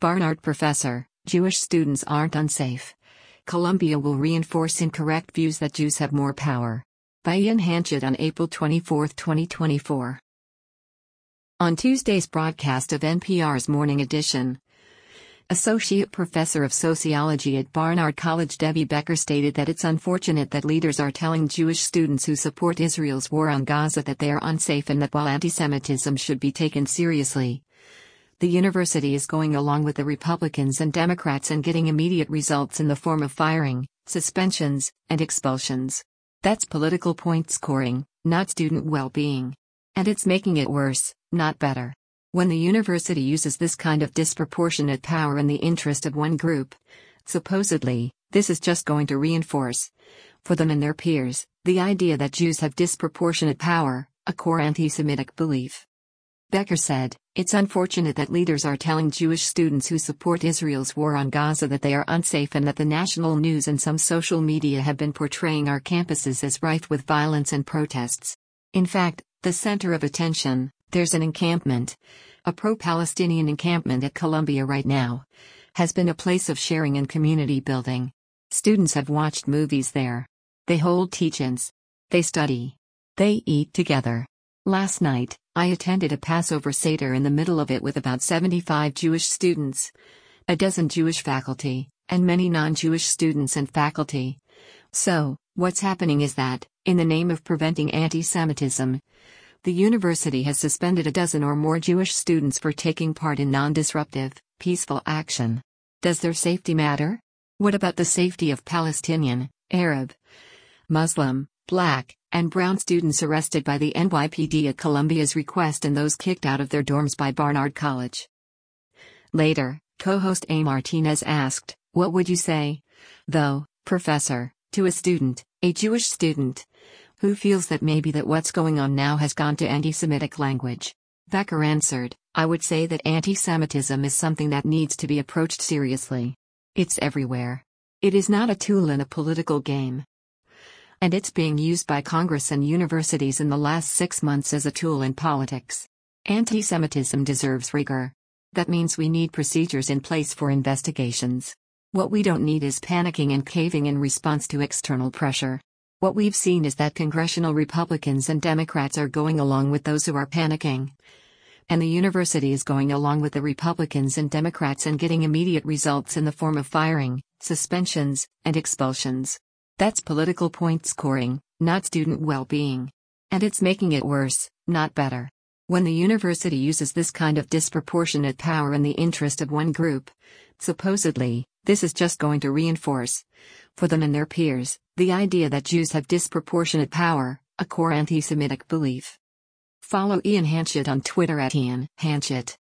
Barnard professor, Jewish students aren't unsafe. Columbia will reinforce incorrect views that Jews have more power. By Ian Hanchett on April 24, 2024. On Tuesday's broadcast of NPR's Morning Edition, Associate Professor of Sociology at Barnard College Debbie Becker stated that it's unfortunate that leaders are telling Jewish students who support Israel's war on Gaza that they are unsafe and that while anti-Semitism should be taken seriously, the university is going along with the Republicans and Democrats and getting immediate results in the form of firing, suspensions, and expulsions. That's political point scoring, not student well-being. And it's making it worse, not better. When the university uses this kind of disproportionate power in the interest of one group, supposedly, this is just going to reinforce, for them and their peers, the idea that Jews have disproportionate power, a core anti-Semitic belief. Becker said, "It's unfortunate that leaders are telling Jewish students who support Israel's war on Gaza that they are unsafe and that the national news and some social media have been portraying our campuses as rife with violence and protests. In fact, the center of attention, there's an encampment, a pro-Palestinian encampment at Columbia right now, has been a place of sharing and community building. Students have watched movies there. They hold teach-ins. They study. They eat together. Last night, I attended a Passover Seder in the middle of it with about 75 Jewish students, a dozen Jewish faculty, and many non-Jewish students and faculty. So, what's happening is that, in the name of preventing anti-Semitism, the university has suspended a dozen or more Jewish students for taking part in non-disruptive, peaceful action. Does their safety matter? What about the safety of Palestinian, Arab, Muslim, Black, and brown students arrested by the NYPD at Columbia's request and those kicked out of their dorms by Barnard College?" Later, co-host A. Martinez asked, "What would you say, though, Professor, to a student, a Jewish student, who feels that maybe that what's going on now has gone to anti-Semitic language?" Becker answered, "I would say that anti-Semitism is something that needs to be approached seriously. It's everywhere. It is not a tool in a political game. And it's being used by Congress and universities in the last 6 months as a tool in politics. Anti-Semitism deserves rigor. That means we need procedures in place for investigations. What we don't need is panicking and caving in response to external pressure. What we've seen is that congressional Republicans and Democrats are going along with those who are panicking. And the university is going along with the Republicans and Democrats and getting immediate results in the form of firing, suspensions, and expulsions. That's political point scoring, not student well-being. And it's making it worse, not better. When the university uses this kind of disproportionate power in the interest of one group, supposedly, this is just going to reinforce, for them and their peers, the idea that Jews have disproportionate power, a core anti-Semitic belief." Follow Ian Hanchett on Twitter at Ian Hanchett.